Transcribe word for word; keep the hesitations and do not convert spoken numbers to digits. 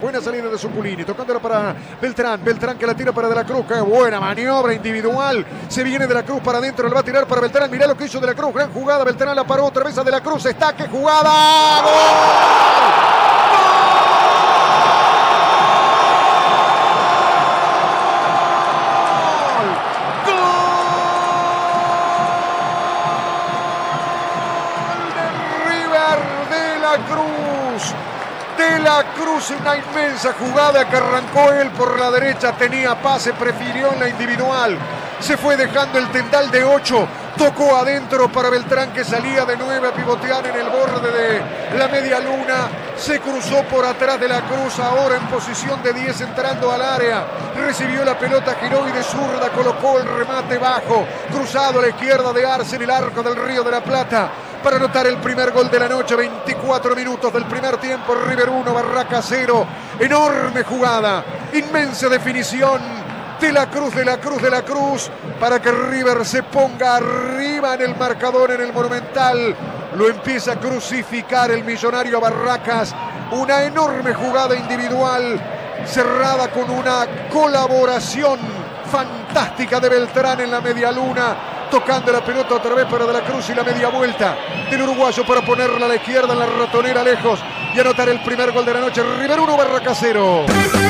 Buena salida de Zuculini, tocándolo para Beltrán. Beltrán que la tira para De la Cruz. Qué buena maniobra individual. Se viene De la Cruz para adentro, le va a tirar para Beltrán. Mirá lo que hizo De la Cruz. Gran jugada. Beltrán la paró otra vez a De la Cruz. Está, qué jugada. ¡Gol! Cruz, De la Cruz, una inmensa jugada que arrancó él por la derecha, tenía pase, prefirió en la individual, se fue dejando el tendal de ocho, tocó adentro para Beltrán que salía de nueve a pivotear en el borde de la media luna, se cruzó por atrás De la Cruz, ahora en posición de diez entrando al área, recibió la pelota, giró y de zurda colocó el remate bajo, cruzado a la izquierda de Arce en el arco del Río de la Plata, para anotar el primer gol de la noche. Veinticuatro minutos del primer tiempo, River uno, Barraca cero, enorme jugada, inmensa definición, De la Cruz, De la Cruz, De la Cruz, para que River se ponga arriba en el marcador en el Monumental, lo empieza a crucificar el millonario Barracas, una enorme jugada individual, cerrada con una colaboración fantástica de Beltrán en la media luna, tocando la pelota otra vez para De la Cruz y la media vuelta del uruguayo para ponerla a la izquierda en la ratonera lejos y anotar el primer gol de la noche. River uno, Barraca cero.